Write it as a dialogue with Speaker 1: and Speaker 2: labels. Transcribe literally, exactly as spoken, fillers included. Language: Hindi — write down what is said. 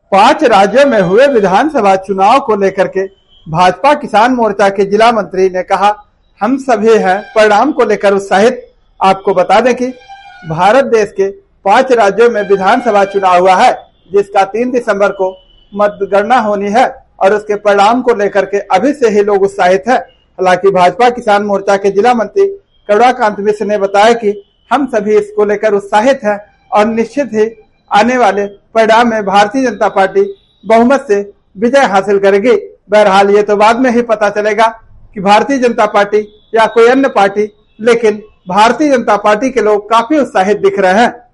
Speaker 1: पांच राज्यों में हुए विधानसभा चुनाव को लेकर के भाजपा किसान मोर्चा के जिला मंत्री ने कहा, हम सभी हैं परिणाम को लेकर उत्साहित। आपको बता दें कि भारत देश के पांच राज्यों में विधानसभा चुनाव हुआ है, जिसका तीन दिसंबर को मतगणना होनी है और उसके परिणाम को लेकर के अभी से ही लोग उत्साहित हैं। हालांकि भाजपा किसान मोर्चा के जिला मंत्री करुणाकांत मिश्र ने बताया कि हम सभी इसको लेकर उत्साहित हैं और निश्चित ही आने वाले परिणाम में भारतीय जनता पार्टी बहुमत से विजय हासिल करेगी। बहरहाल ये तो बाद में ही पता चलेगा कि भारतीय जनता पार्टी या कोई अन्य पार्टी, लेकिन भारतीय जनता पार्टी के लोग काफी उत्साहित दिख रहे हैं।